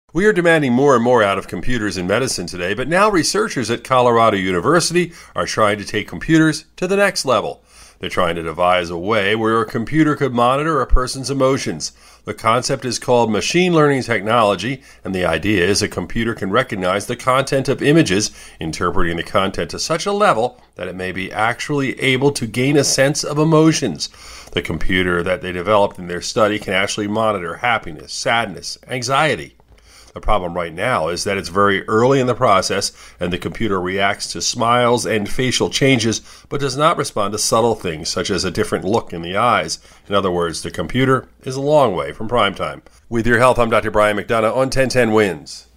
We are demanding more and more out of computers in medicine today, but now researchers at Colorado University are trying to take computers to the next level. They're trying to devise a way where a computer could monitor a person's emotions. The concept is called machine learning technology, and the idea is a computer can recognize the content of images, interpreting the content to such a level that it may be actually able to gain a sense of emotions. The computer that they developed in their study can actually monitor happiness, sadness, anxiety. The problem right now is that it's very early in the process and the computer reacts to smiles and facial changes but does not respond to subtle things such as a different look in the eyes. In other words, the computer is a long way from prime time. With your help, I'm Dr. Brian McDonough on 1010 Wins.